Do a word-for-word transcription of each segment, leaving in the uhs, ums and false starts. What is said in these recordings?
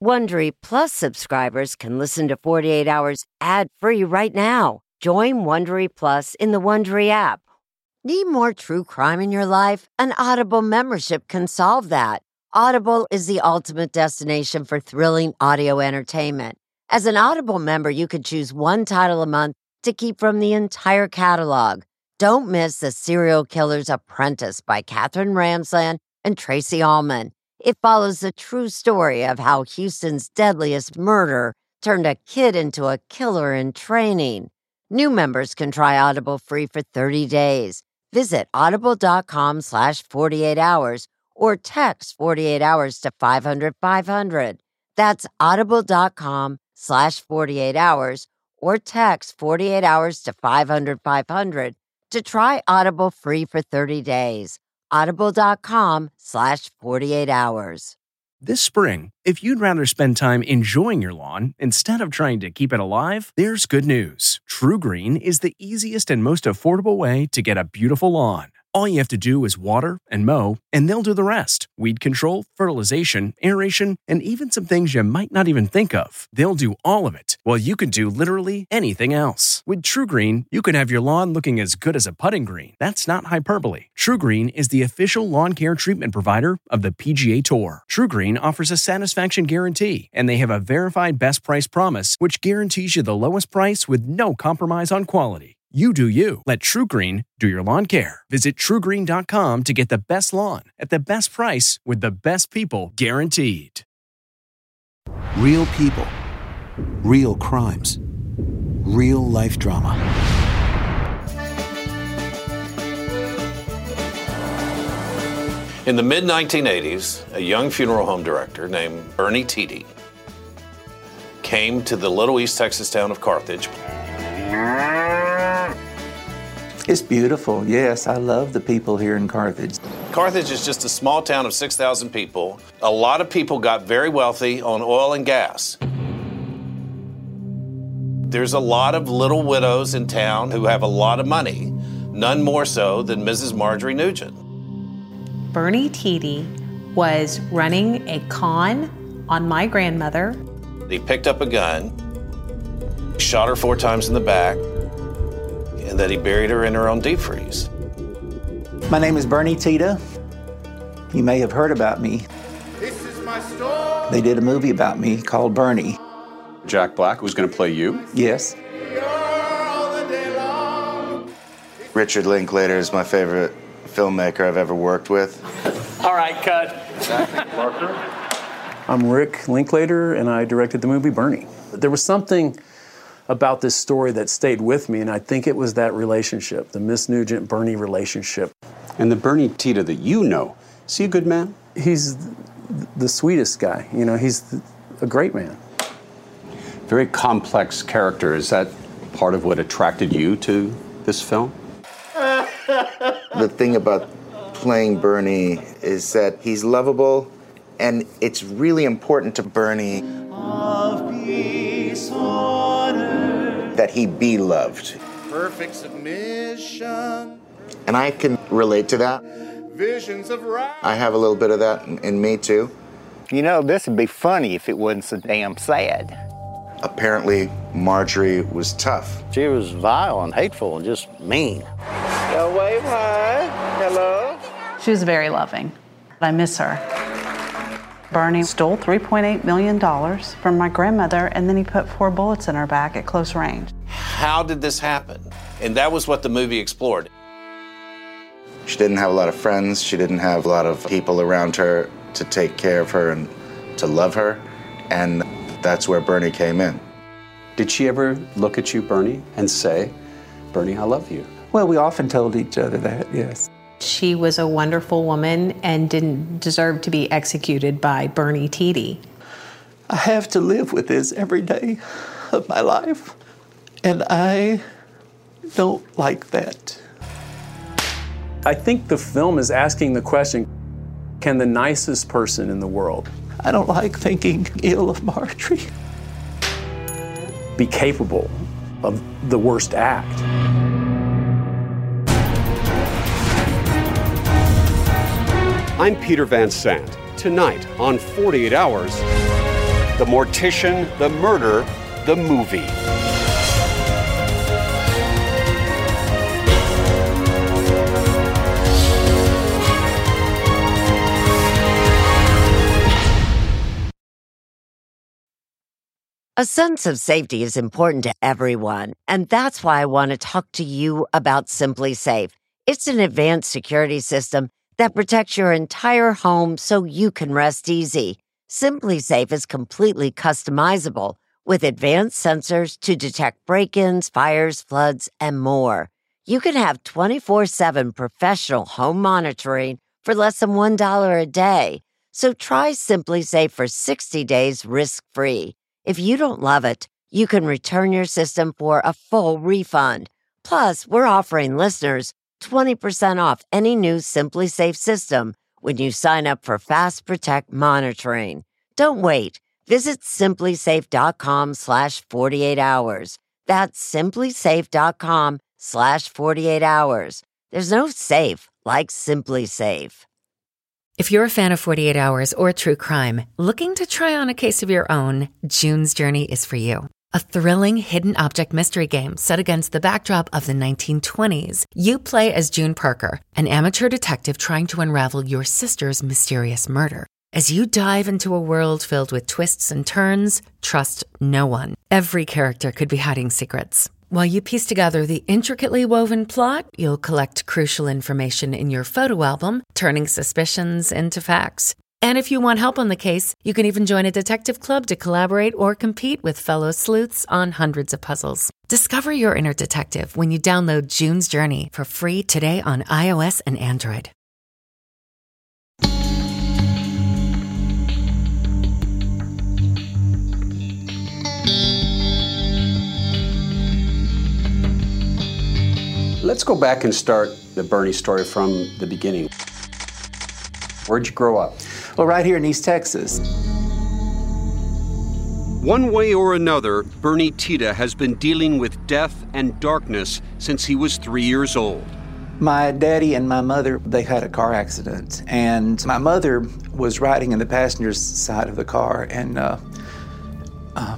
Wondery Plus subscribers can listen to forty-eight hours ad-free right now. Join Wondery Plus in the Wondery app. Need more true crime in your life? An Audible membership can solve that. Audible is the ultimate destination for thrilling audio entertainment. As an Audible member, you can choose one title a month to keep from the entire catalog. Don't miss The Serial Killer's Apprentice by Katherine Ramsland and Tracy Ullman. It follows the true story of how Houston's deadliest murder turned a kid into a killer in training. New members can try Audible free for thirty days. Visit audible.com slash 48 hours or text forty-eight hours to five hundred five hundred. That's audible.com slash 48 hours or text forty-eight hours to five hundred five hundred to try Audible free for thirty days. Audible.com slash 48 hours. This spring, if you'd rather spend time enjoying your lawn instead of trying to keep it alive, there's good news. True Green is the easiest and most affordable way to get a beautiful lawn. All you have to do is water and mow, and they'll do the rest. Weed control, fertilization, aeration, and even some things you might not even think of. They'll do all of it, while you can do literally anything else. With True Green, you can have your lawn looking as good as a putting green. That's not hyperbole. True Green is the official lawn care treatment provider of the P G A Tour. True Green offers a satisfaction guarantee, and they have a verified best price promise, which guarantees you the lowest price with no compromise on quality. You do you. Let True Green do your lawn care. Visit true green dot com to get the best lawn at the best price with the best people guaranteed. Real people, real crimes, real life drama. In the mid nineteen eighties, a young funeral home director named Bernie Tiede came to the little East Texas town of Carthage. It's beautiful, yes. I love the people here in Carthage. Carthage is just a small town of six thousand people. A lot of people got very wealthy on oil and gas. There's a lot of little widows in town who have a lot of money, none more so than Missus Marjorie Nugent. Bernie Tiede was running a con on my grandmother. He picked up a gun, shot her four times in the back, and that he buried her in her own deep freeze. My name is Bernie Tiede. You may have heard about me. This is my story. They did a movie about me called Bernie. Jack Black was going to play you? Yes. Richard Linklater is my favorite filmmaker I've ever worked with. All right, cut. I'm Rick Linklater, and I directed the movie Bernie. There was something about this story that stayed with me, and I think it was that relationship, the Miss Nugent-Bernie relationship. And the Bernie Tiede that you know, is he a good man? He's the sweetest guy. You know, he's a great man. Very complex character. Is that part of what attracted you to this film? The thing about playing Bernie is that he's lovable, and it's really important to Bernie that he be loved. Perfect submission. And I can relate to that. Visions of right. I have a little bit of that in, in me too. You know, this would be funny if it wasn't so damn sad. Apparently, Marjorie was tough. She was vile and hateful and just mean. Yo, wave hi. Hello. She was very loving. I miss her. Bernie stole three point eight million dollars from my grandmother, and then he put four bullets in her back at close range. How did this happen? And that was what the movie explored. She didn't have a lot of friends. She didn't have a lot of people around her to take care of her and to love her. And that's where Bernie came in. Did she ever look at you, Bernie, and say, Bernie, I love you? Well, we often told each other that, yes. She was a wonderful woman and didn't deserve to be executed by Bernie Tiede. I have to live with this every day of my life, and I don't like that. I think the film is asking the question, can the nicest person in the world I don't like thinking ill of Marjorie. be capable of the worst act? I'm Peter Van Sant. Tonight on forty-eight hours, The Mortician, The Murder, the movie. A sense of safety is important to everyone, and that's why I want to talk to you about Simply Safe. It's an advanced security system that protects your entire home so you can rest easy. Simply Safe is completely customizable with advanced sensors to detect break-ins, fires, floods, and more. You can have twenty-four seven professional home monitoring for less than one dollar a day. So try Simply Safe for sixty days risk-free. If you don't love it, you can return your system for a full refund. Plus, we're offering listeners twenty percent off any new Simply Safe system when you sign up for Fast Protect monitoring. Don't wait. Visit simplysafe.com slash 48 hours. That's simplysafe.com slash 48 hours. There's no safe like Simply Safe. If you're a fan of forty-eight hours or true crime, looking to try on a case of your own, June's Journey is for you. A thrilling hidden object mystery game set against the backdrop of the nineteen twenties. You play as June Parker, an amateur detective trying to unravel your sister's mysterious murder. As you dive into a world filled with twists and turns, trust no one. Every character could be hiding secrets. While you piece together the intricately woven plot, you'll collect crucial information in your photo album, turning suspicions into facts. And if you want help on the case, you can even join a detective club to collaborate or compete with fellow sleuths on hundreds of puzzles. Discover your inner detective when you download June's Journey for free today on iOS and Android. Let's go back and start the Bernie story from the beginning. Where'd you grow up? Well, right here in East Texas. One way or another, Bernie Tiede has been dealing with death and darkness since he was three years old. My daddy and my mother, they had a car accident, and my mother was riding in the passenger's side of the car, and uh, uh,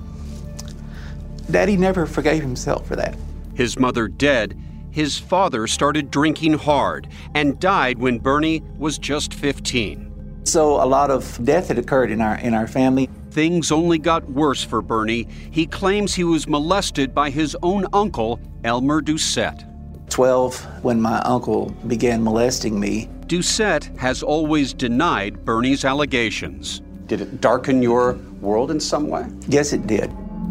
Daddy never forgave himself for that. His mother dead, his father started drinking hard and died when Bernie was just fifteen. So a lot of death had occurred in our in our family. Things only got worse for Bernie. He claims he was molested by his own uncle, Elmer Doucette. twelve, when my uncle began molesting me. Doucette has always denied Bernie's allegations. Did it darken your world in some way? Yes, it did.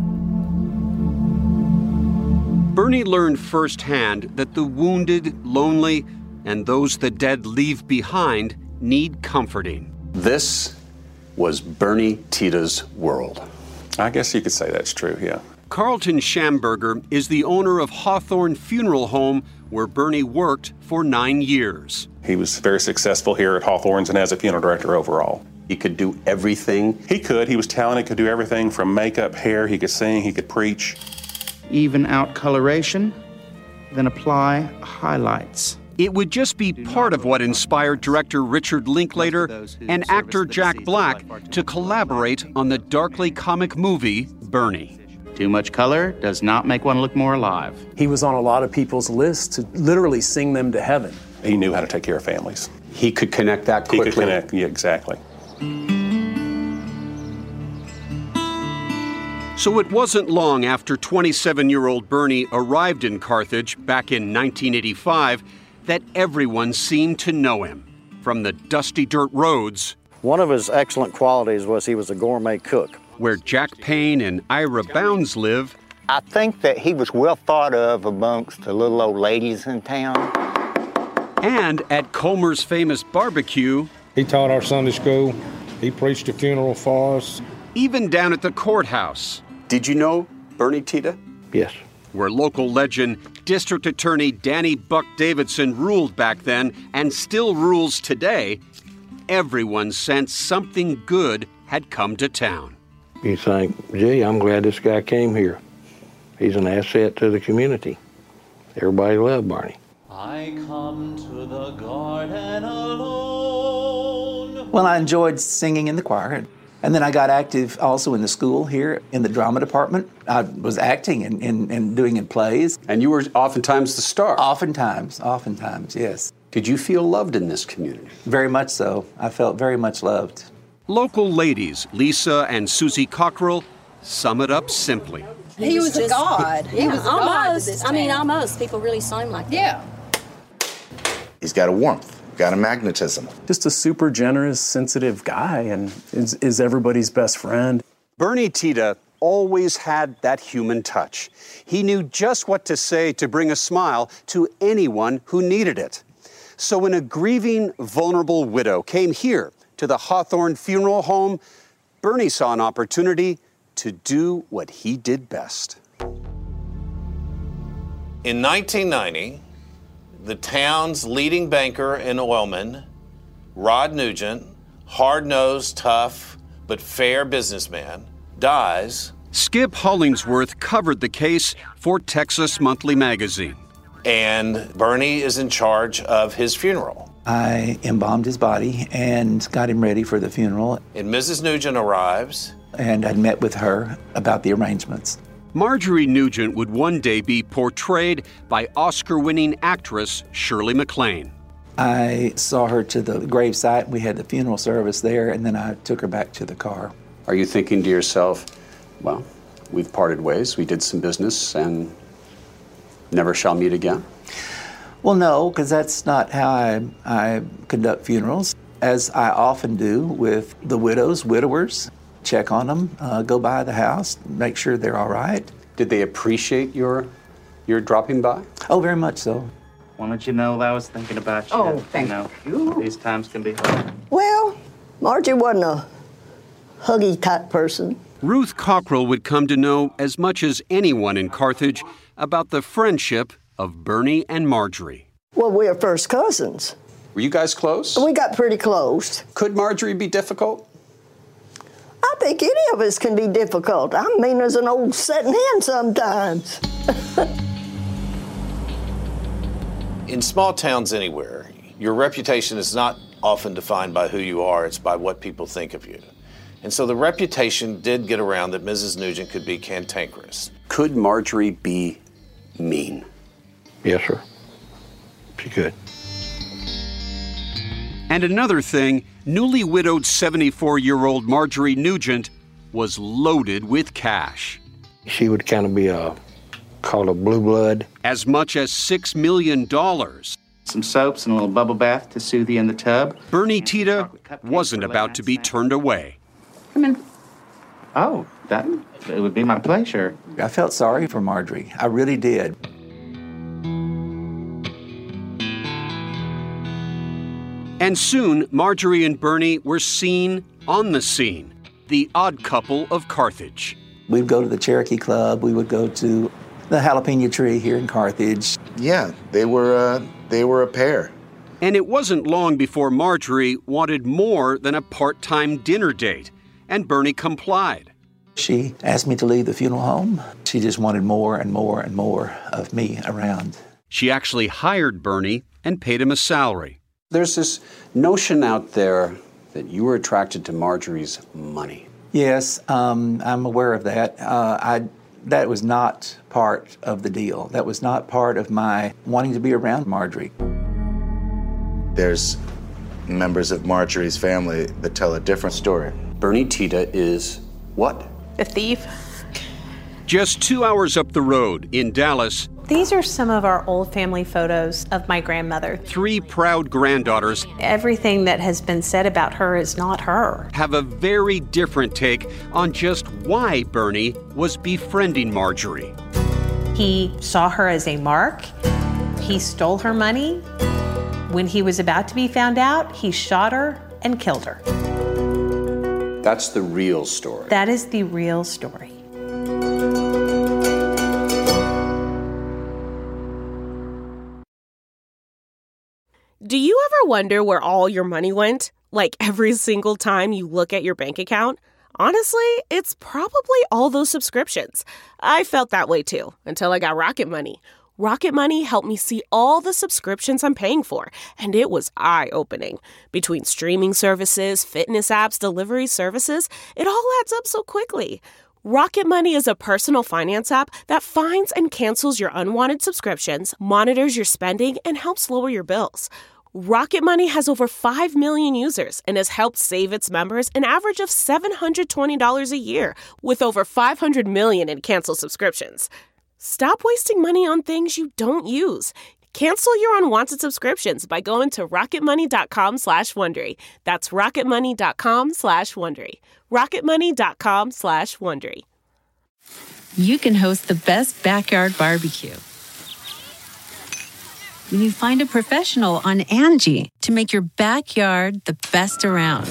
Bernie learned firsthand that the wounded, lonely, and those the dead leave behind need comforting. This was Bernie Tiede's world. I guess you could say that's true, yeah. Carlton Schamberger is the owner of Hawthorne Funeral Home, where Bernie worked for nine years. He was very successful here at Hawthorne's and as a funeral director overall. He could do everything. He could. He was talented, could do everything from makeup, hair, he could sing, he could preach. Even out coloration, then apply highlights. It would just be part of what inspired director Richard Linklater and actor Jack Black to collaborate on the darkly comic movie Bernie. Too much color does not make one look more alive. He was on a lot of people's lists to literally sing them to heaven. He knew how to take care of families. He could connect that quickly. He could connect, yeah, exactly. So it wasn't long after twenty-seven-year-old Bernie arrived in Carthage back in nineteen eighty-five that everyone seemed to know him. From the dusty dirt roads. One of his excellent qualities was he was a gourmet cook. Where Jack Payne and Ira Bounds live. I think that he was well thought of amongst the little old ladies in town. And at Comer's famous barbecue. He taught our Sunday school. He preached a funeral for us. Even down at the courthouse. Did you know Bernie Tiede? Yes. Where local legend District Attorney Danny Buck Davidson ruled back then and still rules today, everyone sensed something good had come to town. You think, gee, I'm glad this guy came here. He's an asset to the community. Everybody loved Bernie. I come to the garden alone. Well, I enjoyed singing in the choir. And then I got active also in the school here in the drama department. I was acting and, and, and doing in plays. And you were oftentimes the star. Oftentimes, oftentimes, yes. Did you feel loved in this community? Very much so. I felt very much loved. Local ladies, Lisa and Susie Cockrell, sum it up simply. He, he was, was just, a god. He, he was almost. I mean, almost. People really seem like that. Yeah. He's got a warmth, got a magnetism. Just a super generous, sensitive guy, and is, is everybody's best friend. Bernie Tiede always had that human touch. He knew just what to say to bring a smile to anyone who needed it. So when a grieving, vulnerable widow came here to the Hawthorne Funeral Home, Bernie saw an opportunity to do what he did best. In nineteen ninety, the town's leading banker and oilman, Rod Nugent, hard-nosed, tough, but fair businessman, dies. Skip Hollingsworth covered the case for Texas Monthly Magazine. And Bernie is in charge of his funeral. I embalmed his body and got him ready for the funeral. And Missus Nugent arrives. And I met with her about the arrangements. Marjorie Nugent would one day be portrayed by Oscar-winning actress Shirley MacLaine. I saw her to the gravesite. We had the funeral service there, and then I took her back to the car. Are you thinking to yourself, well, we've parted ways, we did some business, and never shall meet again? Well, no, because that's not how I, I conduct funerals, as I often do with the widows, widowers. Check on them, uh, go by the house, make sure they're all right. Did they appreciate your your dropping by? Oh, very much so. Wanted you to know that I was thinking about you. Oh, thank you. Know, you. These times can be hard. Well, Margie wasn't a huggy type person. Ruth Cockrell would come to know as much as anyone in Carthage about the friendship of Bernie and Marjorie. Well, we were first cousins. Were you guys close? We got pretty close. Could Marjorie be difficult? I think any of us can be difficult. I'm mean as an old setting hen sometimes. In small towns anywhere, your reputation is not often defined by who you are, it's by what people think of you. And so the reputation did get around that Missus Nugent could be cantankerous. Could Marjorie be mean? Yes, sir. She could. And another thing, newly widowed seventy-four-year-old Marjorie Nugent was loaded with cash. She would kind of be a, called a blue blood. As much as six million dollars. Some soaps and a little bubble bath to soothe you in the tub. Bernie Tiede wasn't about to be turned away. Come in. Oh, that it would be my pleasure. I felt sorry for Marjorie. I really did. And soon, Marjorie and Bernie were seen on the scene, the odd couple of Carthage. We'd go to the Cherokee Club. We would go to the Jalapeno Tree here in Carthage. Yeah, they were, uh, they were a pair. And it wasn't long before Marjorie wanted more than a part-time dinner date, and Bernie complied. She asked me to leave the funeral home. She just wanted more and more and more of me around. She actually hired Bernie and paid him a salary. There's this notion out there that you were attracted to Marjorie's money. Yes, um, I'm aware of that. Uh, I, that was not part of the deal. That was not part of my wanting to be around Marjorie. There's members of Marjorie's family that tell a different story. Bernie Tiede is what? A thief. Just two hours up the road in Dallas. These are some of our old family photos of my grandmother. Three proud granddaughters. Everything that has been said about her is not her. Have a very different take on just why Bernie was befriending Marjorie. He saw her as a mark. He stole her money. When he was about to be found out, he shot her and killed her. That's the real story. That is the real story. Do you ever wonder where all your money went? Like every single time you look at your bank account? Honestly, it's probably all those subscriptions. I felt that way too, until I got Rocket Money. Rocket Money helped me see all the subscriptions I'm paying for, and it was eye-opening. Between streaming services, fitness apps, delivery services, it all adds up so quickly. Rocket Money is a personal finance app that finds and cancels your unwanted subscriptions, monitors your spending, and helps lower your bills. Rocket Money has over five million users and has helped save its members an average of seven hundred twenty dollars a year, with over five hundred million in canceled subscriptions. Stop wasting money on things you don't use. Cancel your unwanted subscriptions by going to rocketmoney.com slash Wondery. That's rocketmoney.com slash Wondery. rocketmoney.com slash Wondery. You can host the best backyard barbecue when you find a professional on Angie to make your backyard the best around.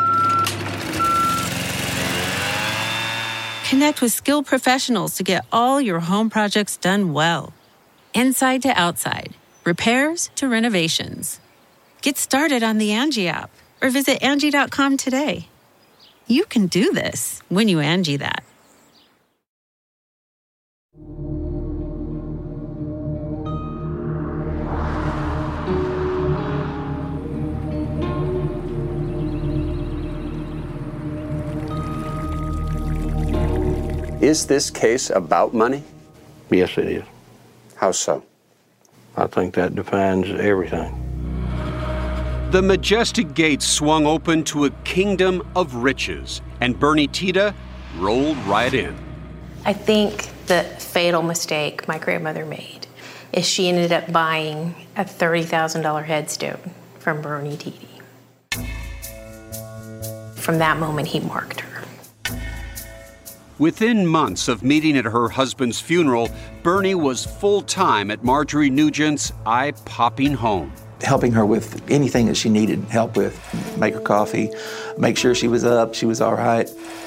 Connect with skilled professionals to get all your home projects done well. Inside to outside, repairs to renovations. Get started on the Angie app or visit Angie dot com today. You can do this when you Angie that. Is this case about money? Yes, it is. How so? I think that defines everything. The majestic gates swung open to a kingdom of riches, and Bernie Tiede rolled right in. I think the fatal mistake my grandmother made is she ended up buying a thirty thousand dollars headstone from Bernie Tiede. From that moment, he marked her. Within months of meeting at her husband's funeral, Bernie was full-time at Marjorie Nugent's eye-popping home. Helping her with anything that she needed help with. Make her coffee, make sure she was up, she was all right.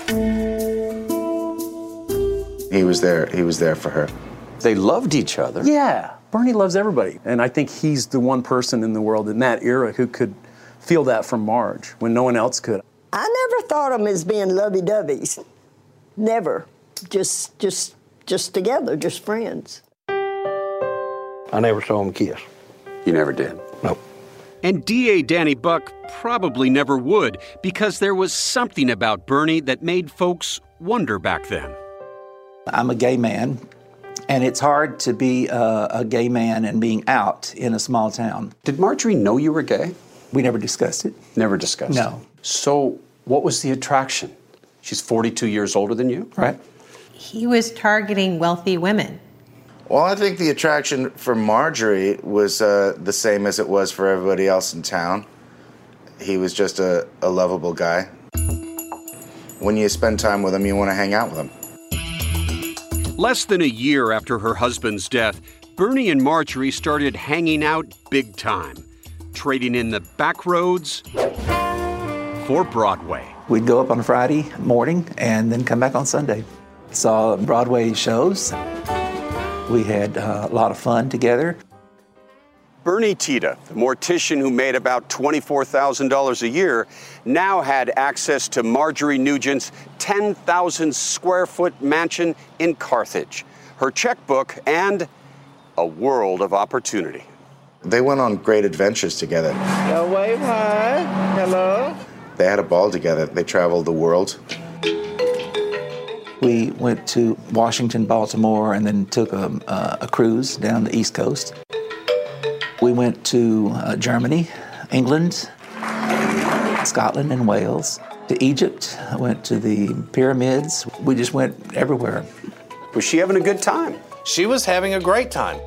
He was there, he was there for her. They loved each other. Yeah, Bernie loves everybody. And I think he's the one person in the world in that era who could feel that from Marge when no one else could. I never thought of them as being lovey-doveys. Never. Just, just, just together, just friends. I never saw him kiss. You never did? Nope. And D A Danny Buck probably never would, because there was something about Bernie that made folks wonder back then. I'm a gay man, and it's hard to be a, a gay man and being out in a small town. Did Marjorie know you were gay? We never discussed it. Never discussed it? No. So what was the attraction? She's forty-two years older than you? Right. He was targeting wealthy women. Well, I think the attraction for Marjorie was uh, the same as it was for everybody else in town. He was just a, a lovable guy. When you spend time with him, you want to hang out with him. Less than a year after her husband's death, Bernie and Marjorie started hanging out big time, trading in the back roads for Broadway. We'd go up on a Friday morning and then come back on Sunday. Saw Broadway shows. We had uh, a lot of fun together. Bernie Tiede, the mortician who made about twenty-four thousand dollars a year, now had access to Marjorie Nugent's ten thousand square foot mansion in Carthage, her checkbook, and a world of opportunity. They went on great adventures together. Yo, wave hi. Hello. They had a ball together. They traveled the world. We went to Washington, Baltimore, and then took a, uh, a cruise down the East Coast. We went to uh, Germany, England, Scotland, and Wales. To Egypt, I went to the pyramids. We just went everywhere. Was she having a good time? She was having a great time.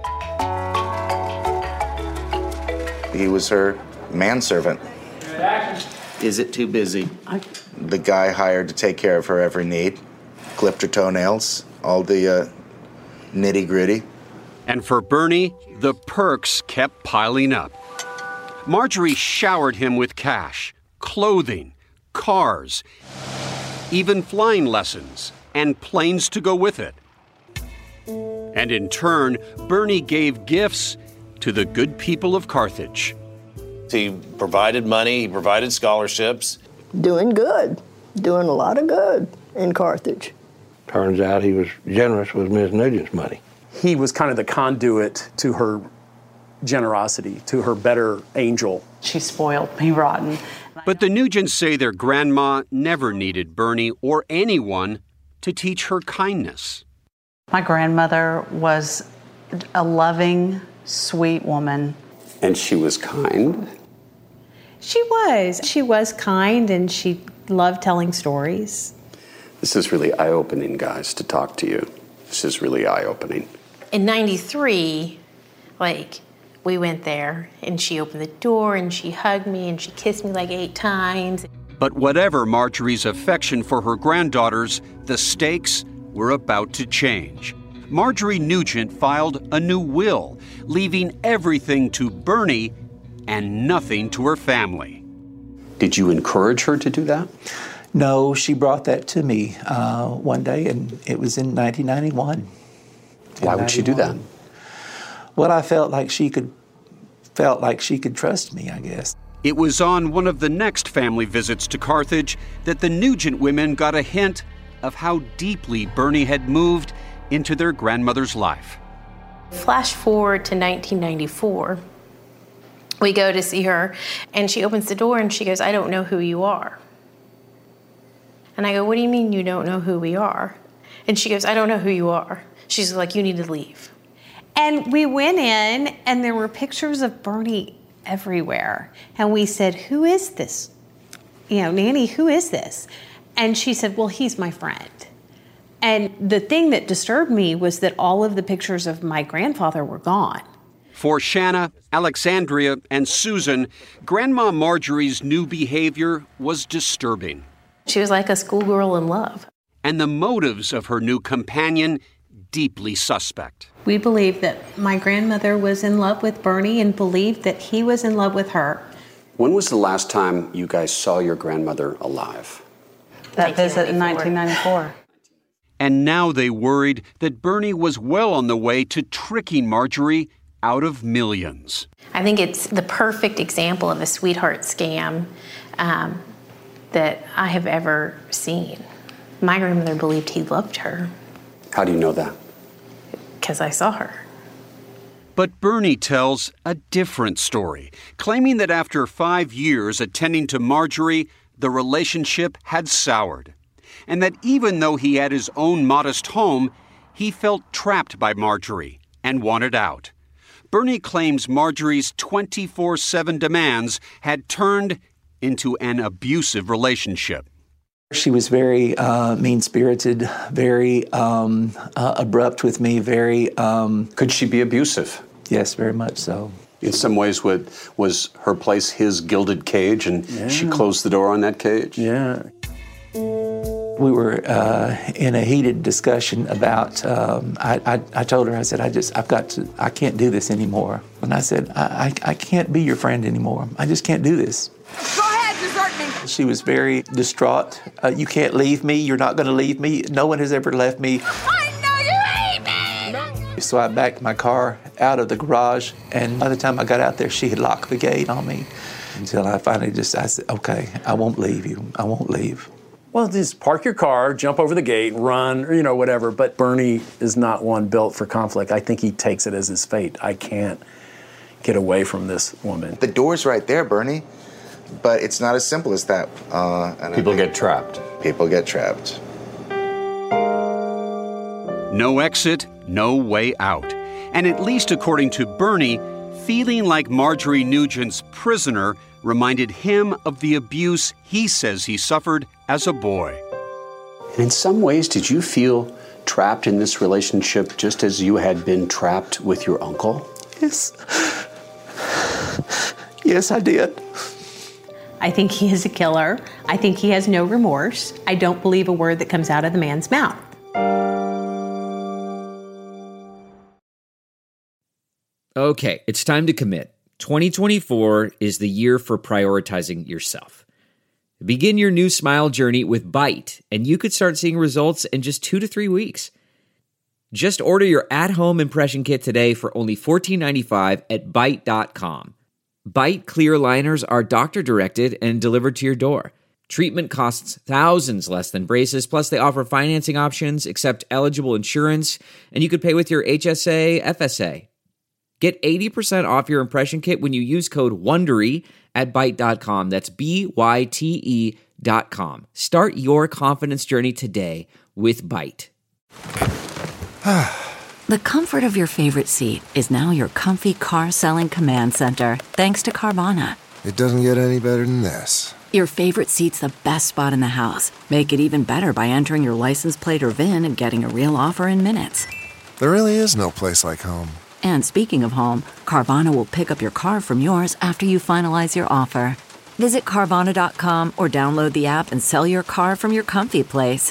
He was her manservant. Is it too busy? The guy hired to take care of her every need, clipped her toenails, all the uh, nitty-gritty. And for Bernie, the perks kept piling up. Marjorie showered him with cash, clothing, cars, even flying lessons, and planes to go with it. And in turn, Bernie gave gifts to the good people of Carthage. He provided money, he provided scholarships. Doing good, doing a lot of good in Carthage. Turns out he was generous with Miss Nugent's money. he was kind of the conduit to her generosity, to her better angel. She spoiled me rotten. But the Nugents say their grandma never needed Bernie or anyone to teach her kindness. My grandmother was a loving, sweet woman. And she was kind? She was. She was kind, and she loved telling stories. This is really eye-opening, guys, to talk to you. This is really eye-opening. In ninety-three, like, we went there, and she opened the door, and she hugged me, and she kissed me like eight times. But whatever Marjorie's affection for her granddaughters, the stakes were about to change. Marjorie Nugent filed a new will, leaving everything to Bernie and nothing to her family. Did you encourage her to do that? No, she brought that to me uh, one day, and it was in nineteen ninety-one. Why would she do that? Well, I felt like she could, felt like she could trust me, I guess. It was on one of the next family visits to Carthage that the Nugent women got a hint of how deeply Bernie had moved into their grandmother's life. Flash forward to nineteen ninety-four. We go to see her, and she opens the door, and she goes, "I don't know who you are." And I go, "What do you mean you don't know who we are?" And she goes, "I don't know who you are." She's like, "You need to leave." And we went in, and there were pictures of Bernie everywhere. And we said, "Who is this? You know, Nanny, who is this?" And she said, "Well, he's my friend." And the thing that disturbed me was that all of the pictures of my grandfather were gone. For Shanna, Alexandria, and Susan, Grandma Marjorie's new behavior was disturbing. She was like a schoolgirl in love. And the motives of her new companion deeply suspect. We believed that my grandmother was in love with Bernie and believed that he was in love with her. When was the last time you guys saw your grandmother alive? That visit in nineteen ninety-four. And now they worried that Bernie was well on the way to tricking Marjorie out of millions. I think it's the perfect example of a sweetheart scam um, that I have ever seen. My grandmother believed he loved her. How do you know that? Because I saw her. But Bernie tells a different story, claiming that after five years attending to Marjorie, the relationship had soured. And that even though he had his own modest home, he felt trapped by Marjorie and wanted out. Bernie claims Marjorie's twenty-four seven demands had turned into an abusive relationship. She was very uh, mean-spirited, very um, uh, abrupt with me, very... Um, Could she be abusive? Yes, very much so. In some ways, would, was her place his gilded cage, and Yeah. she closed the door on that cage? Yeah. We were uh, in a heated discussion about, um, I, I, I told her, I said, I just, I've got to, I can't do this anymore. And I said, I, I, I can't be your friend anymore. I just can't do this. Go ahead, desert me. She was very distraught. Uh, you can't leave me. You're not going to leave me. No one has ever left me. I know you hate me. So I backed my car out of the garage, and by the time I got out there, she had locked the gate on me until I finally just, I said, okay, I won't leave you. I won't leave. Well, just park your car, jump over the gate, run, or, you know, whatever. But Bernie is not one built for conflict. I think he takes it as his fate. I can't get away from this woman. The door's right there, Bernie. But it's not as simple as that. Uh, and People get trapped. People get trapped. No exit, no way out. And at least according to Bernie, feeling like Marjorie Nugent's prisoner reminded him of the abuse he says he suffered as a boy. And in some ways, did you feel trapped in this relationship just as you had been trapped with your uncle? Yes. Yes, I did. I think he is a killer. I think he has no remorse. I don't believe a word that comes out of the man's mouth. Okay, it's time to commit. twenty twenty-four is the year for prioritizing yourself. Begin your new smile journey with Byte, and you could start seeing results in just two to three weeks. Just order your at-home impression kit today for only fourteen ninety-five at byte dot com. Byte clear liners are doctor-directed and delivered to your door. Treatment costs thousands less than braces, plus they offer financing options, accept eligible insurance, and you could pay with your H S A, F S A. Get eighty percent off your impression kit when you use code WONDERY at Byte dot com. That's B Y T E dot com. Start your confidence journey today with Byte. The comfort of your favorite seat is now your comfy car selling command center, thanks to Carvana. It doesn't get any better than this. Your favorite seat's the best spot in the house. Make it even better by entering your license plate or V I N and getting a real offer in minutes. There really is no place like home. And speaking of home, Carvana will pick up your car from yours after you finalize your offer. Visit Carvana dot com or download the app and sell your car from your comfy place.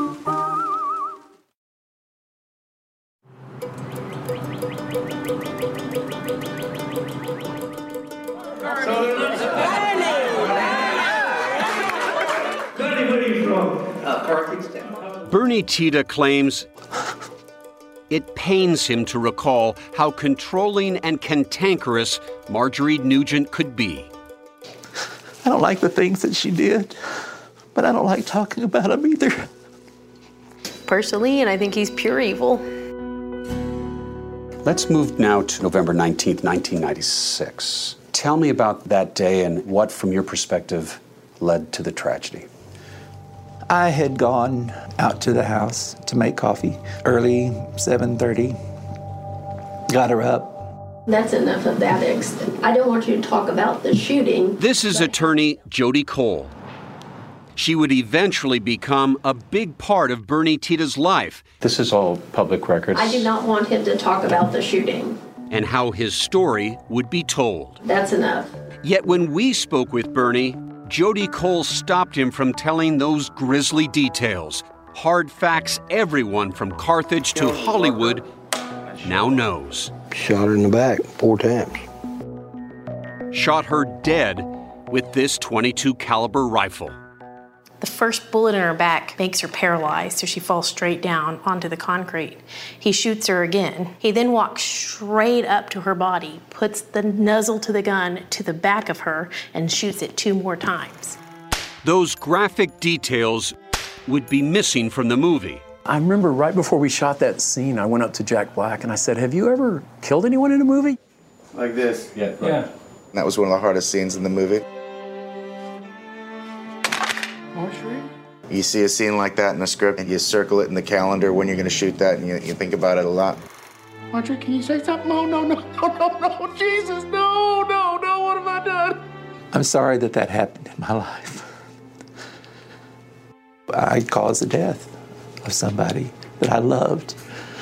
Bernie Tiede claims it pains him to recall how controlling and cantankerous Marjorie Nugent could be. I don't like the things that she did, but I don't like talking about them either. Personally, and I think he's pure evil. Let's move now to November nineteenth, nineteen ninety-six. Tell me about that day and what, from your perspective, led to the tragedy. I had gone out to the house to make coffee early, seven thirty. Got her up. That's enough of that extent. I don't want you to talk about the shooting. This is attorney Jody Cole. She would eventually become a big part of Bernie Tiede's life. This is all public records. I do not want him to talk about the shooting. And how his story would be told. That's enough. Yet when we spoke with Bernie, Jody Cole stopped him from telling those grisly details. Hard facts everyone from Carthage to Hollywood now knows. Shot her in the back four times. Shot her dead with this twenty-two caliber rifle. The first bullet in her back makes her paralyzed, so she falls straight down onto the concrete. He shoots her again. He then walks straight up to her body, puts the muzzle to the gun to the back of her, and shoots it two more times. Those graphic details would be missing from the movie. I remember right before we shot that scene, I went up to Jack Black and I said, have you ever killed anyone in a movie? Like this? Yeah. Yeah. That was one of the hardest scenes in the movie. You see a scene like that in the script, and you circle it in the calendar when you're going to shoot that, and you, you think about it a lot. Marjorie, can you say something? No, no, no, no, no, no, Jesus, no, no, no, what have I done? I'm sorry that that happened in my life. I caused the death of somebody that I loved.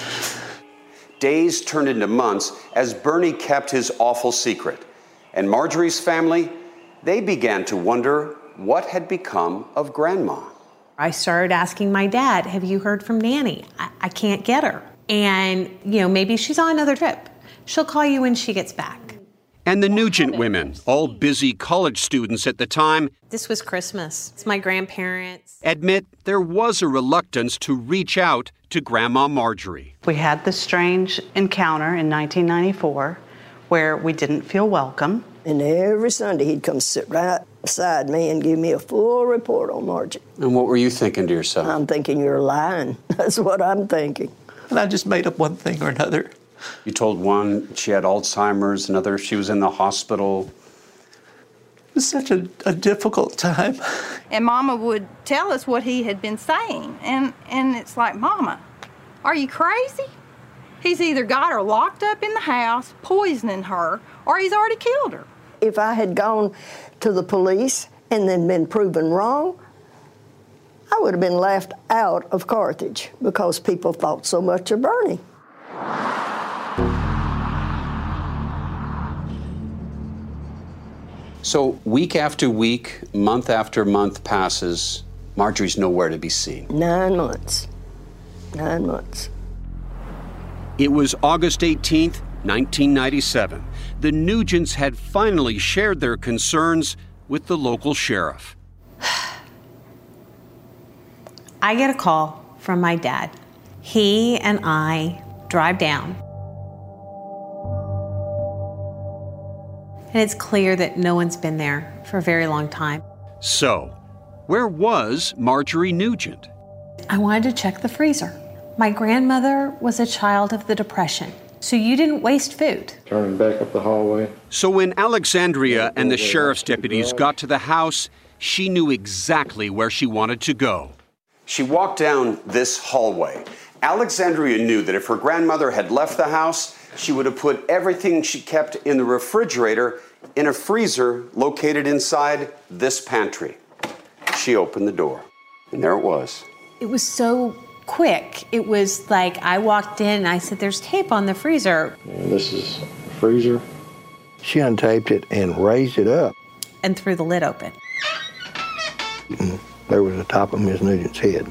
Days turned into months as Bernie kept his awful secret. And Marjorie's family, they began to wonder what had become of Grandma. I started asking my dad, have you heard from Nanny? I, I can't get her. And, you know, maybe she's on another trip. She'll call you when she gets back. And the Nugent women, all busy college students at the time, This was Christmas. It's my grandparents. admit there was a reluctance to reach out to Grandma Marjorie. We had this strange encounter in nineteen ninety-four where we didn't feel welcome. And every Sunday he'd come sit right beside me and give me a full report on Margie. And what were you thinking to yourself? I'm thinking you're lying. That's what I'm thinking. And I just made up one thing or another. You told one she had Alzheimer's, another she was in the hospital. It was such a, a difficult time. And Mama would tell us what he had been saying. And, and it's like, Mama, are you crazy? He's either got her locked up in the house, poisoning her, or he's already killed her. If I had gone to the police and then been proven wrong, I would have been left out of Carthage because people thought so much of Bernie. So week after week, month after month passes, Marjorie's nowhere to be seen. Nine months. Nine months. It was August eighteenth, nineteen ninety-seven. The Nugents had finally shared their concerns with the local sheriff. I get a call from my dad. He and I drive down. And it's clear that no one's been there for a very long time. So, Where was Marjorie Nugent? I wanted to check the freezer. My grandmother was a child of the Depression, so you didn't waste food. Turning back up the hallway. So when Alexandria and the sheriff's deputies got to the house, she knew exactly where she wanted to go. She walked down this hallway. Alexandria knew that if her grandmother had left the house, she would have put everything she kept in the refrigerator in a freezer located inside this pantry. She opened the door, and there it was. It was so quick. It was like I walked in and I said, there's tape on the freezer. And this is the freezer. She untaped it and raised it up. And threw the lid open. And there was the top of Miss Nugent's head.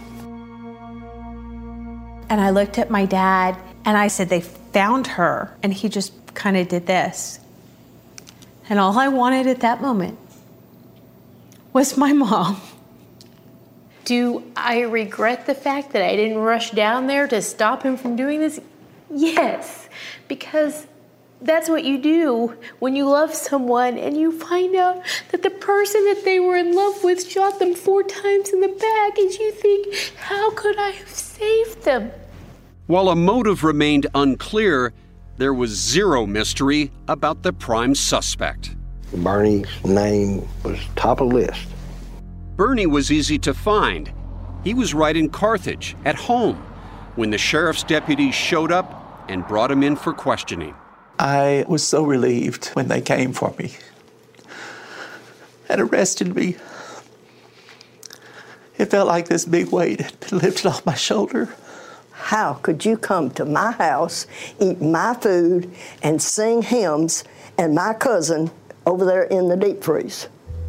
And I looked at my dad and I said, they found her. And he just kind of did this. And all I wanted at that moment was my mom. Do I regret the fact that I didn't rush down there to stop him from doing this? Yes, because that's what you do when you love someone and you find out that the person that they were in love with shot them four times in the back, and you think, how could I have saved them? While a motive remained unclear, there was zero mystery about the prime suspect. Bernie's name was top of the list. Bernie was easy to find. He was right in Carthage, at home, when the sheriff's deputies showed up and brought him in for questioning. I was so relieved when they came for me and arrested me. It felt like this big weight had been lifted off my shoulder. How could you come to my house, eat my food, and sing hymns, and my cousin over there in the deep freeze?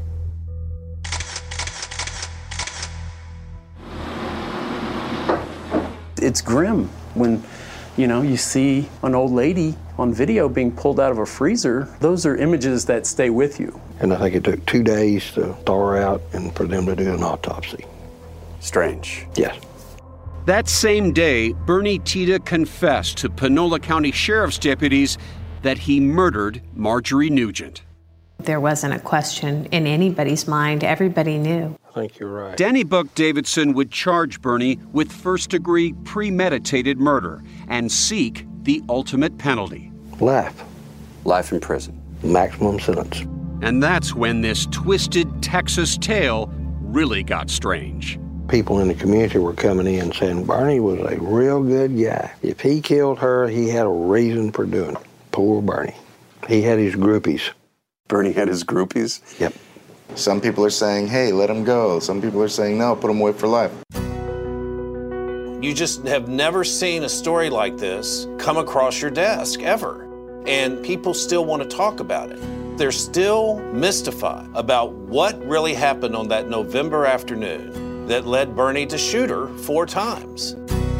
It's grim when, you know, you see an old lady on video being pulled out of a freezer. Those are images that stay with you. And I think it took two days to thaw her out and for them to do an autopsy. Strange. Yes. That same day, Bernie Tiede confessed to Panola County Sheriff's deputies that he murdered Marjorie Nugent. There wasn't a question in anybody's mind. Everybody knew. I think you're right. Danny Buck Davidson would charge Bernie with first-degree premeditated murder and seek the ultimate penalty. Life. Life in prison. Maximum sentence. And that's when this twisted Texas tale really got strange. People in the community were coming in saying Bernie was a real good guy. If he killed her, he had a reason for doing it. Poor Bernie. He had his groupies. Bernie had his groupies? Yep. Some people are saying, hey, let him go. Some people are saying, no, put him away for life. You just have never seen a story like this come across your desk, ever. And people still want to talk about it. They're still mystified about what really happened on that November afternoon that led Bernie to shoot her four times.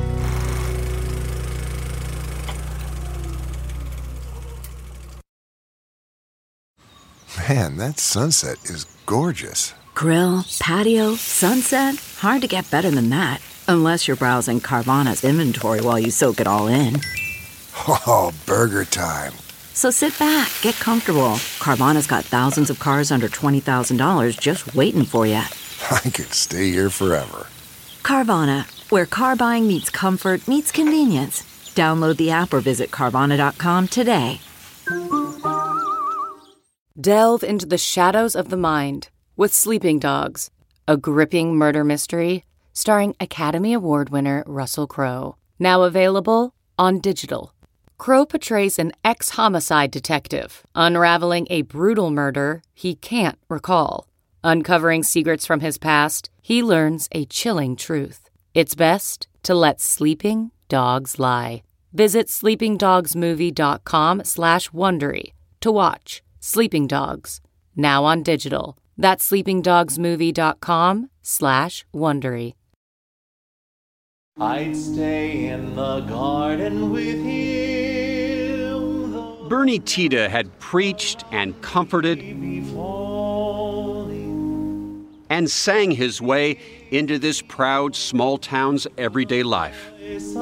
Man, that sunset is gorgeous. Grill, patio, sunset. Hard to get better than that. Unless you're browsing Carvana's inventory while you soak it all in. Oh, burger time. So sit back, get comfortable. Carvana's got thousands of cars under twenty thousand dollars just waiting for you. I could stay here forever. Carvana, where car buying meets comfort, meets convenience. Download the app or visit Carvana dot com today. Delve into the shadows of the mind with Sleeping Dogs, a gripping murder mystery starring Academy Award winner Russell Crowe. Now available on digital. Crowe portrays an ex-homicide detective unraveling a brutal murder he can't recall. Uncovering secrets from his past, he learns a chilling truth. It's best to let sleeping dogs lie. Visit sleeping dogs movie dot com slash Wondery to watch Sleeping Dogs, now on digital. That's sleeping dogs movie dot com slash Wondery. I'd stay in the garden with him. Bernie Tiede had preached and comforted and sang his way into this proud small town's everyday life.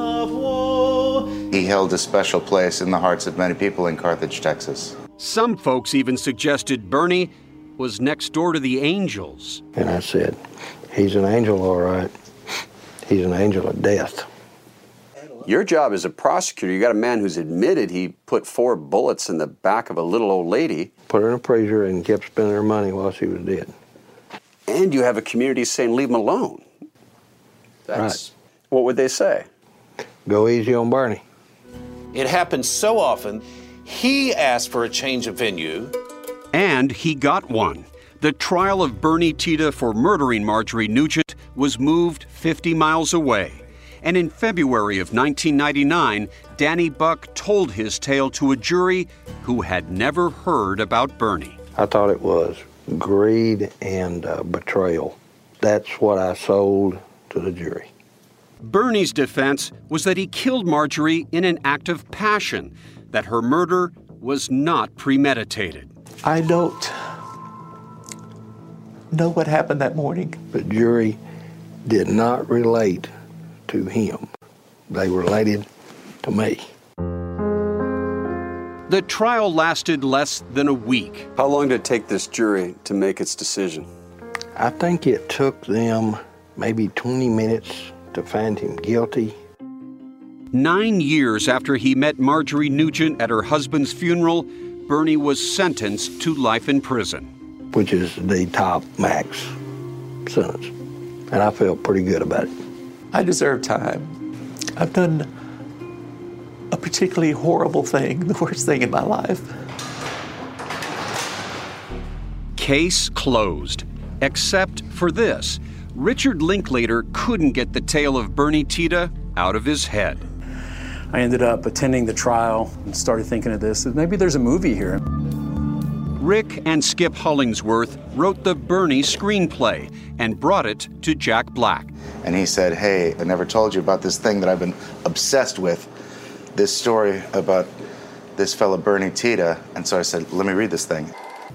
He held a special place in the hearts of many people in Carthage, Texas. Some folks even suggested Bernie was next door to the angels. And I said, He's an angel, all right. He's an angel of death. Your job as a prosecutor, you got a man who's admitted he put four bullets in the back of a little old lady. Put her in a freezer and kept spending her money while she was dead. And you have a community saying, leave him alone. That's, right. What would they say? Go easy on Barney. It happens so often, he asked for a change of venue. And he got one. The trial of Bernie Tiede for murdering Marjorie Nugent was moved fifty miles away. And in February of nineteen ninety-nine, Danny Buck told his tale to a jury who had never heard about Bernie. I thought it was greed and uh, betrayal. That's what I sold to the jury. Bernie's defense was that he killed Marjorie in an act of passion, that her murder was not premeditated. I don't know what happened that morning. The jury did not relate to him. They related to me. The trial lasted less than a week. How long did it take this jury to make its decision? I think it took them maybe twenty minutes to find him guilty. Nine years after he met Marjorie Nugent at her husband's funeral, Bernie was sentenced to life in prison. Which is the top max sentence. And I felt pretty good about it. I deserve time. I've done a particularly horrible thing, the worst thing in my life. Case closed, except for this. Richard Linklater couldn't get the tale of Bernie Tiede out of his head. I ended up attending the trial and started thinking of this. Maybe there's a movie here. Rick and Skip Hollingsworth wrote the Bernie screenplay and brought it to Jack Black. And he said, hey, I never told you about this thing that I've been obsessed with, this story about this fella Bernie Tiede. And so I said, let me read this thing.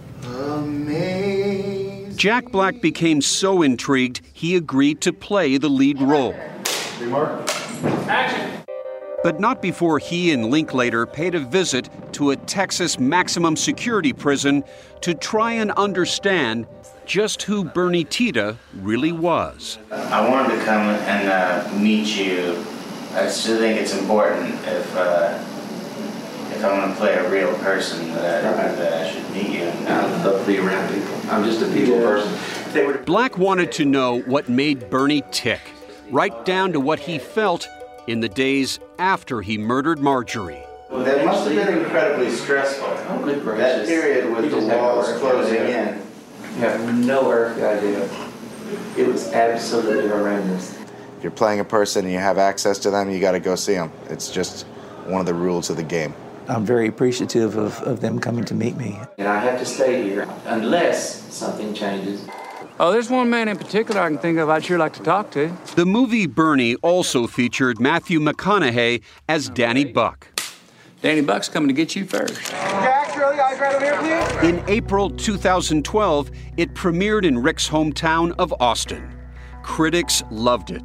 Amazing. Jack Black became so intrigued, he agreed to play the lead role. Action. But not before he and Linklater paid a visit to a Texas maximum security prison to try and understand just who Bernie Tiede really was. I wanted to come and uh, meet you. I still think it's important if uh, if I'm going to play a real person that I, that I should meet you. I'd love to be around people. I'm just a people person. If they were to- Black wanted to know what made Bernie tick, right down to what he felt in the days after he murdered Marjorie. Well, that must have been incredibly stressful. Oh, good gracious. That period with You the just have no walls earthly closing idea. in. You have no earthly idea. It was absolutely horrendous. If you're playing a person and you have access to them, you got to go see them. It's just one of the rules of the game. I'm very appreciative of, of them coming to meet me. And I have to stay here unless something changes. Oh, there's one man in particular I can think of I'd sure like to talk to. The movie Bernie also featured Matthew McConaughey as Danny Buck. Danny Buck's coming to get you first. Jack, Shirley, eyes right over here, please. In April two thousand twelve, it premiered in Rick's hometown of Austin. Critics loved it.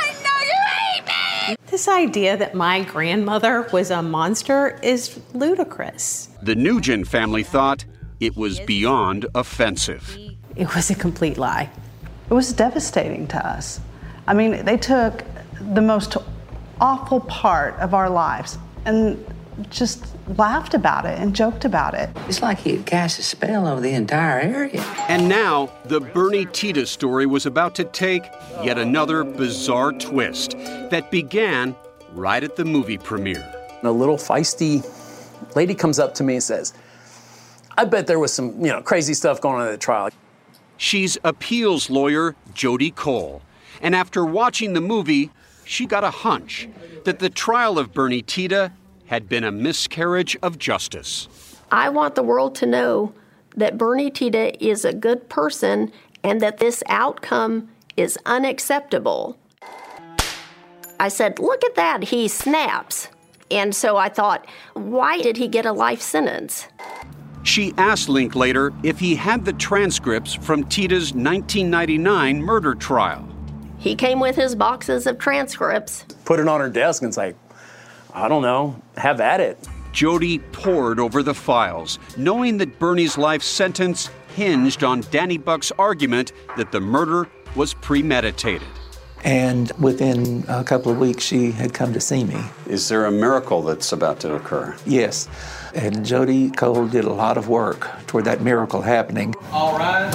This idea that my grandmother was a monster is ludicrous. The Nugent family thought it was beyond offensive. It was a complete lie. It was devastating to us. I mean, they took the most awful part of our lives and just laughed about it and joked about it. It's like he had cast a spell over the entire area. And now, the Bernie Tiede story was about to take yet another bizarre twist that began right at the movie premiere. A little feisty lady comes up to me and says, I bet there was some, you know, crazy stuff going on at the trial. She's appeals lawyer Jody Cole. And after watching the movie, she got a hunch that the trial of Bernie Tiede had been a miscarriage of justice. I want the world to know that Bernie Tiede is a good person and that this outcome is unacceptable. I said, look at that, he snaps. And so I thought, why did he get a life sentence? She asked Linklater if he had the transcripts from Tiede's nineteen ninety-nine murder trial. He came with his boxes of transcripts. Put it on her desk and say, I don't know, have at it. Jody pored over the files, knowing that Bernie's life sentence hinged on Danny Buck's argument that the murder was premeditated. And within a couple of weeks, she had come to see me. Is there a miracle that's about to occur? Yes. And Jody Cole did a lot of work toward that miracle happening. All right.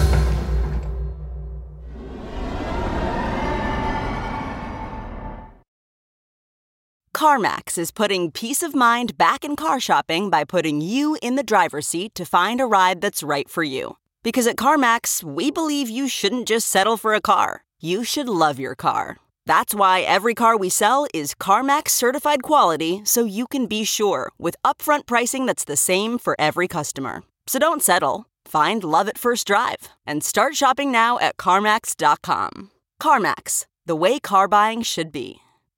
CarMax is putting peace of mind back in car shopping by putting you in the driver's seat to find a ride that's right for you. Because at CarMax, we believe you shouldn't just settle for a car. You should love your car. That's why every car we sell is CarMax certified quality, so you can be sure with upfront pricing that's the same for every customer. So don't settle. Find love at first drive and start shopping now at CarMax dot com. CarMax, the way car buying should be.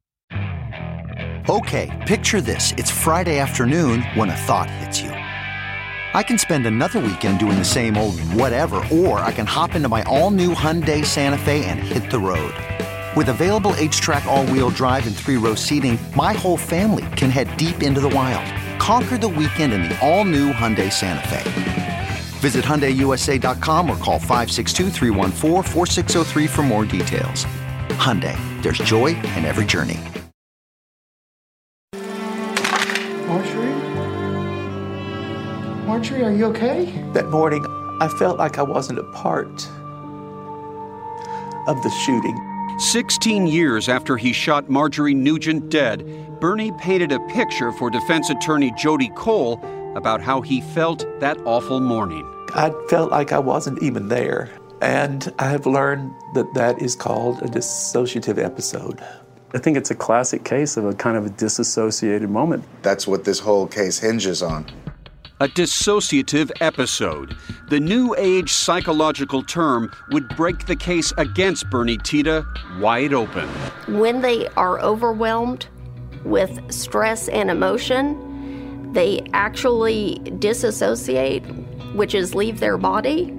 Okay, picture this. It's Friday afternoon when a thought hits you. I can spend another weekend doing the same old whatever, or I can hop into my all-new Hyundai Santa Fe and hit the road. With available H-Track all-wheel drive and three-row seating, my whole family can head deep into the wild. Conquer the weekend in the all-new Hyundai Santa Fe. Visit Hyundai U S A dot com or call five six two, three one four, four six zero three for more details. Hyundai, there's joy in every journey. Marjorie? Marjorie, are you okay? That morning, I felt like I wasn't a part of the shooting. Sixteen years after he shot Marjorie Nugent dead, Bernie painted a picture for defense attorney Jody Cole about how he felt that awful morning. I felt like I wasn't even there. And I have learned that that is called a dissociative episode. I think it's a classic case of a kind of a disassociated moment. That's what this whole case hinges on. A dissociative episode. The new age psychological term would break the case against Bernie Tiede wide open. When they are overwhelmed with stress and emotion, they actually disassociate, which is leave their body.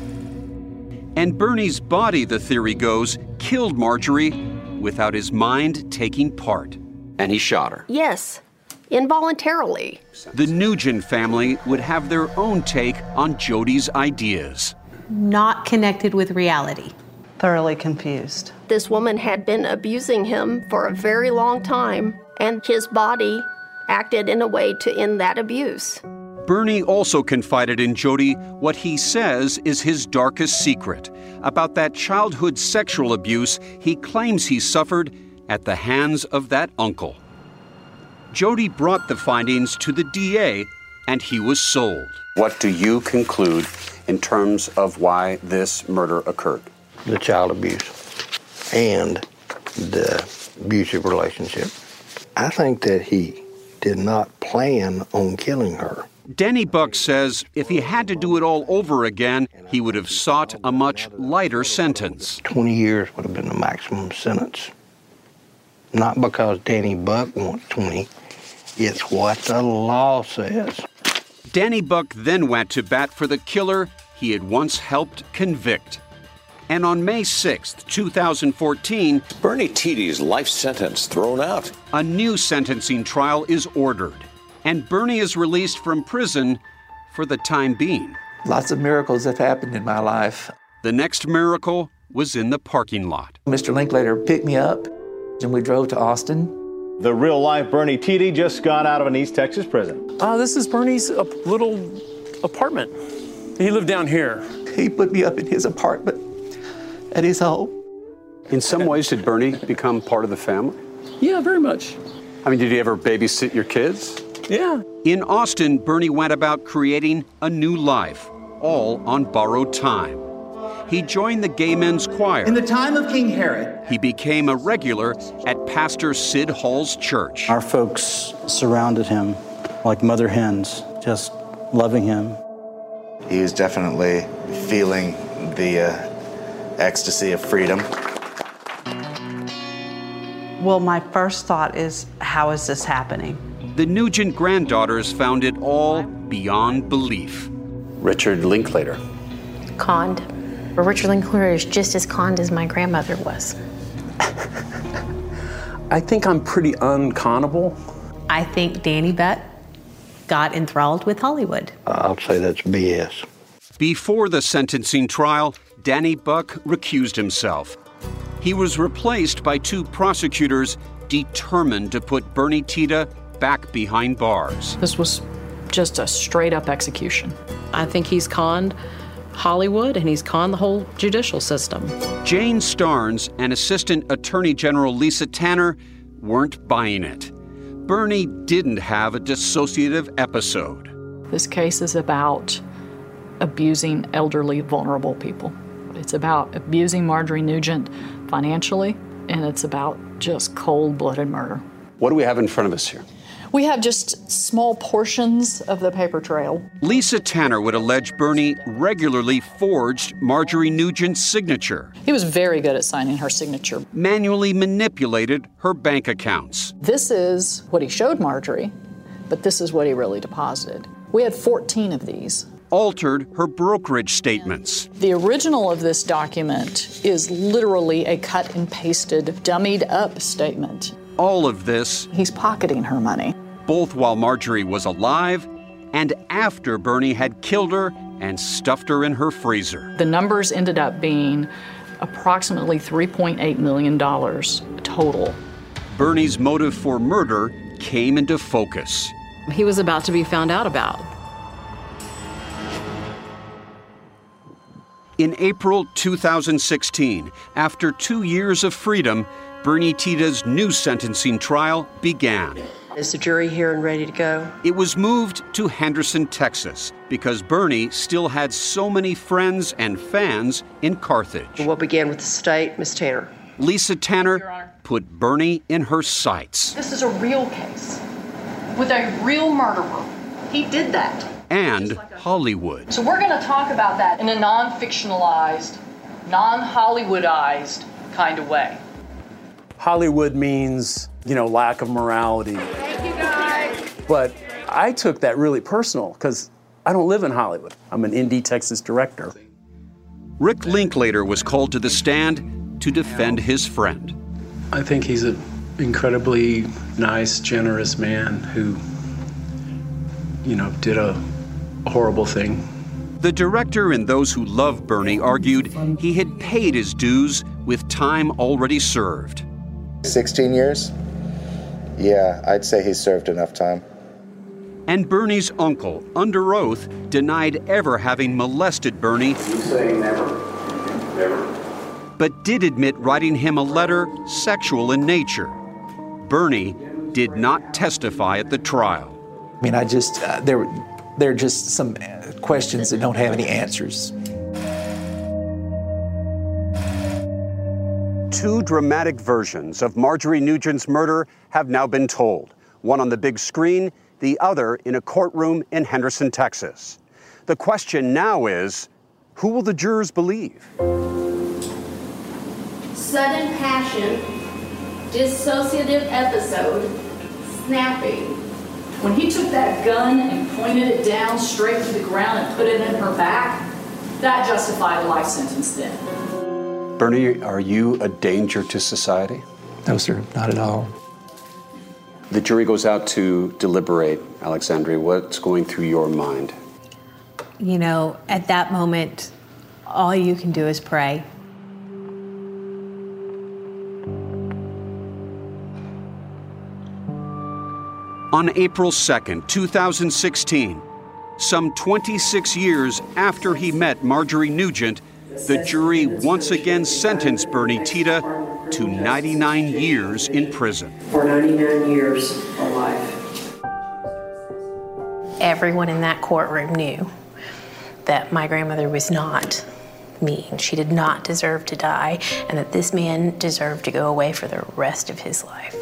And Bernie's body, the theory goes, killed Marjorie without his mind taking part. And he shot her. Yes, involuntarily. The Nugent family would have their own take on Jody's ideas. Not connected with reality. Thoroughly confused. This woman had been abusing him for a very long time, and his body acted in a way to end that abuse. Bernie also confided in Jody what he says is his darkest secret about that childhood sexual abuse he claims he suffered at the hands of that uncle. Jody brought the findings to the D A, and he was sold. What do you conclude in terms of why this murder occurred? The child abuse and the abusive relationship. I think that he did not plan on killing her. Danny Buck says if he had to do it all over again, he would have sought a much lighter sentence. twenty years would have been the maximum sentence. Not because Danny Buck wants twenty, it's what the law says. Danny Buck then went to bat for the killer he had once helped convict. And on May sixth, two thousand fourteen, Bernie Tiede's life sentence thrown out. A new sentencing trial is ordered, and Bernie is released from prison for the time being. Lots of miracles have happened in my life. The next miracle was in the parking lot. Mister Linklater picked me up, and we drove to Austin. The real-life Bernie Tiede just got out of an East Texas prison. Oh, this is Bernie's uh, little apartment. He lived down here. He put me up in his apartment at his home. In some ways, did Bernie become part of the family? Yeah, very much. I mean, did he ever babysit your kids? Yeah. In Austin, Bernie went about creating a new life, all on borrowed time. He joined the Gay Men's Choir. In the time of King Herod, he became a regular at Pastor Sid Hall's church. Our folks surrounded him like mother hens, just loving him. He was definitely feeling the uh, ecstasy of freedom. Well, my first thought is, how is this happening? The Nugent granddaughters found it all beyond belief. Richard Linklater. Conned. But Richard Linklater is just as conned as my grandmother was. I think I'm pretty unconnable. I think Danny Buck got enthralled with Hollywood. I'll say that's B S. Before the sentencing trial, Danny Buck recused himself. He was replaced by two prosecutors determined to put Bernie Tiede back behind bars. This was just a straight-up execution. I think he's conned Hollywood and he's conned the whole judicial system. Jane Starnes and Assistant Attorney General Lisa Tanner weren't buying it. Bernie didn't have a dissociative episode. This case is about abusing elderly, vulnerable people. It's about abusing Marjorie Nugent financially, and it's about just cold-blooded murder. What do we have in front of us here? We have just small portions of the paper trail. Lisa Tanner would allege Bernie regularly forged Marjorie Nugent's signature. He was very good at signing her signature. Manually manipulated her bank accounts. This is what he showed Marjorie, but this is what he really deposited. We had fourteen of these. Altered her brokerage statements. The original of this document is literally a cut and pasted, dummied up statement. All of this. He's pocketing her money. Both while Marjorie was alive and after Bernie had killed her and stuffed her in her freezer. The numbers ended up being approximately three point eight million dollars total. Bernie's motive for murder came into focus. He was about to be found out about. In April two thousand sixteen, after two years of freedom, Bernie Tiede's new sentencing trial began. Is the jury here and ready to go? It was moved to Henderson, Texas, because Bernie still had so many friends and fans in Carthage. We'll begin with the state. Miz Tanner. Lisa Tanner put Bernie in her sights. This is a real case with a real murderer. He did that. And Hollywood. So we're going to talk about that in a non-fictionalized, non-Hollywoodized kind of way. Hollywood means, you know, lack of morality. Thank you, guys. But I took that really personal because I don't live in Hollywood. I'm an indie Texas director. Rick Linklater was called to the stand to defend his friend. I think he's an incredibly nice, generous man who, you know, did a horrible thing. The director and those who love Bernie argued he had paid his dues with time already served. sixteen years? Yeah, I'd say he's served enough time. And Bernie's uncle, under oath, denied ever having molested Bernie. You say never, never. But did admit writing him a letter sexual in nature. Bernie did not testify at the trial. I mean, I just, uh, there, there are just some questions that don't have any answers. Two dramatic versions of Marjorie Nugent's murder have now been told. One on the big screen, the other in a courtroom in Henderson, Texas. The question now is, who will the jurors believe? Sudden passion, dissociative episode, snapping. When he took that gun and pointed it down straight to the ground and put it in her back, that justified a life sentence then. Bernie, are you a danger to society? No, sir, not at all. The jury goes out to deliberate. Alexandria, what's going through your mind? You know, at that moment, all you can do is pray. On April second, two thousand sixteen, some twenty-six years after he met Marjorie Nugent, the jury once again sentenced Bernie Tiede to ninety-nine years in prison. For ninety-nine years of life. Everyone in that courtroom knew that my grandmother was not mean. She did not deserve to die, and that this man deserved to go away for the rest of his life.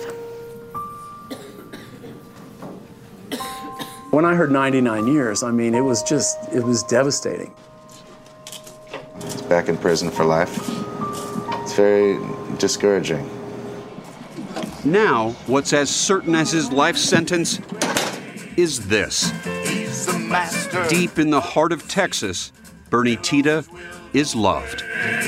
When I heard ninety-nine years, I mean, it was just, it was devastating. He's back in prison for life. It's very discouraging. Now, what's as certain as his life sentence is this. Deep in the heart of Texas, Bernie Tiede is loved.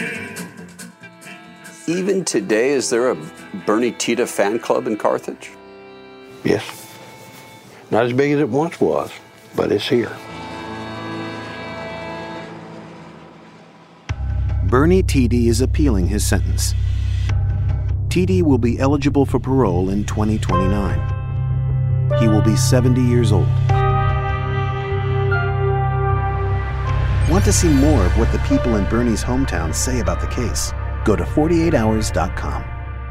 Even today, is there a Bernie Tiede fan club in Carthage? Yes. Not as big as it once was, but it's here. Bernie Tiede is appealing his sentence. Tiede will be eligible for parole in twenty twenty-nine. He will be seventy years old. Want to see more of what the people in Bernie's hometown say about the case? Go to forty-eight hours dot com.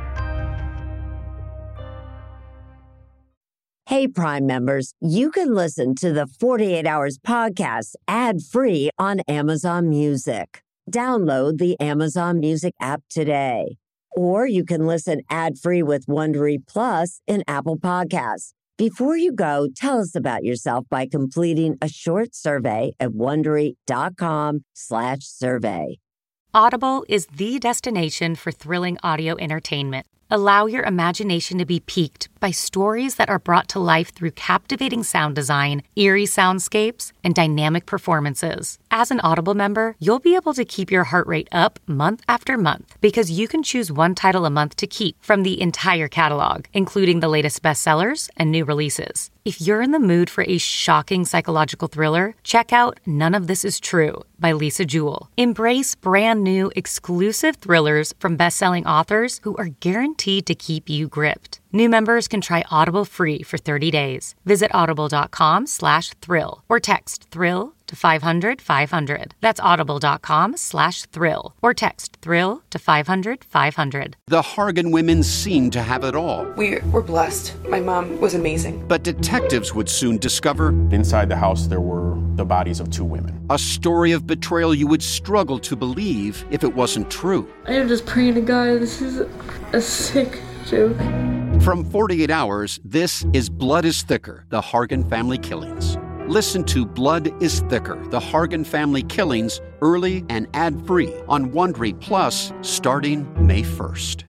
Hey, Prime members, you can listen to the forty-eight hours podcast ad-free on Amazon Music. Download the Amazon Music app today. Or you can listen ad-free with Wondery Plus in Apple Podcasts. Before you go, tell us about yourself by completing a short survey at Wondery.com slash survey. Audible is the destination for thrilling audio entertainment. Allow your imagination to be piqued by stories that are brought to life through captivating sound design, eerie soundscapes, and dynamic performances. As an Audible member, you'll be able to keep your heart rate up month after month because you can choose one title a month to keep from the entire catalog, including the latest bestsellers and new releases. If you're in the mood for a shocking psychological thriller, check out None of This Is True by Lisa Jewell. Embrace brand new exclusive thrillers from best-selling authors who are guaranteed to keep you gripped. New members can try Audible free for thirty days. Visit audible.com slash thrill or text thrill to five hundred five hundred. That's audible.com slash thrill or text thrill to five hundred five hundred. The Hargan women seemed to have it all. We were blessed. My mom was amazing. But detectives would soon discover inside the house there were the bodies of two women. A story of betrayal you would struggle to believe if it wasn't true. I am just praying to God, this is a sick joke. From forty-eight hours, this is Blood is Thicker, the Hargan family killings. Listen to Blood is Thicker, the Hargan family killings, early and ad-free on Wondery Plus starting May first.